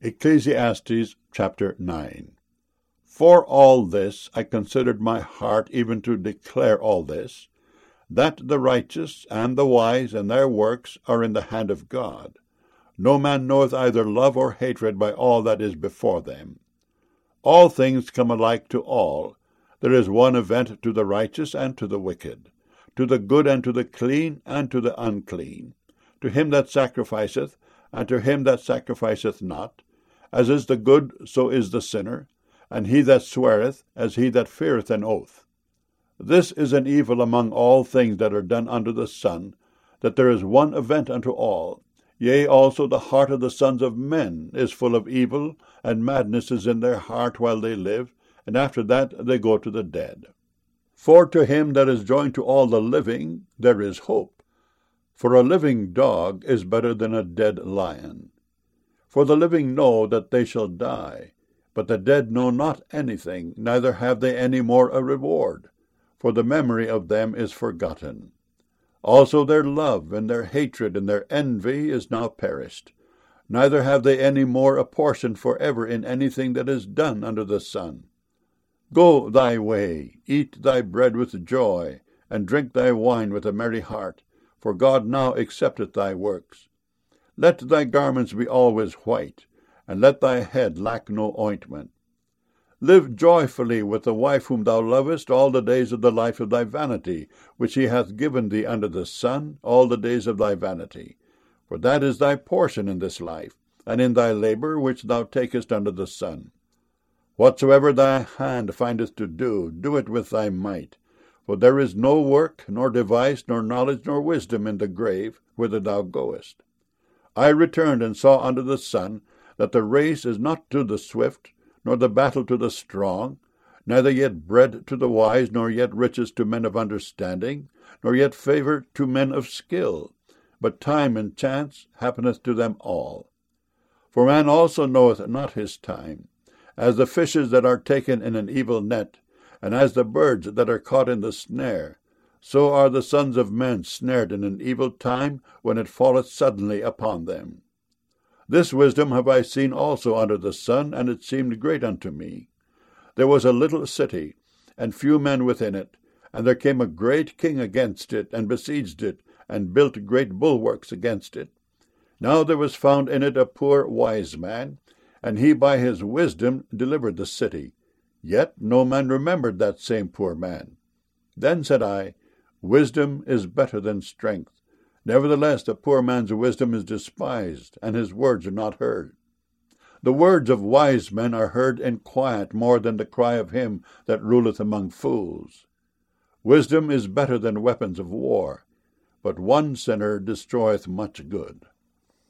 Ecclesiastes chapter 9. For all this I considered my heart even to declare all this, that the righteous and the wise and their works are in the hand of God. No man knoweth either love or hatred by all that is before them. All things come alike to all. There is one event to the righteous and to the wicked, to the good and to the clean and to the unclean, to him that sacrificeth and to him that sacrificeth not. As is the good, so is the sinner, and he that sweareth, as he that feareth an oath. This is an evil among all things that are done under the sun, that there is one event unto all. Yea, also the heart of the sons of men is full of evil, and madness is in their heart while they live, and after that they go to the dead. For to him that is joined to all the living there is hope. For a living dog is better than a dead lion. For the living know that they shall die, but the dead know not anything, neither have they any more a reward, for the memory of them is forgotten. Also their love and their hatred and their envy is now perished, neither have they any more a portion forever in anything that is done under the sun. Go thy way, eat thy bread with joy, and drink thy wine with a merry heart, for God now accepteth thy works. Let thy garments be always white, and let thy head lack no ointment. Live joyfully with the wife whom thou lovest all the days of the life of thy vanity, which he hath given thee under the sun, all the days of thy vanity. For that is thy portion in this life, and in thy labor which thou takest under the sun. Whatsoever thy hand findeth to do, do it with thy might. For there is no work, nor device, nor knowledge, nor wisdom in the grave, whither thou goest. I returned and saw under the sun that the race is not to the swift, nor the battle to the strong, neither yet bread to the wise, nor yet riches to men of understanding, nor yet favour to men of skill, but time and chance happeneth to them all. For man also knoweth not his time, as the fishes that are taken in an evil net, and as the birds that are caught in the snare, so are the sons of men snared in an evil time, when it falleth suddenly upon them. This wisdom have I seen also under the sun, and it seemed great unto me. There was a little city, and few men within it, and there came a great king against it, and besieged it, and built great bulwarks against it. Now there was found in it a poor wise man, and he by his wisdom delivered the city. Yet no man remembered that same poor man. Then said I, Wisdom is better than strength. Nevertheless, the poor man's wisdom is despised, and his words are not heard. The words of wise men are heard in quiet more than the cry of him that ruleth among fools. Wisdom is better than weapons of war, but one sinner destroyeth much good.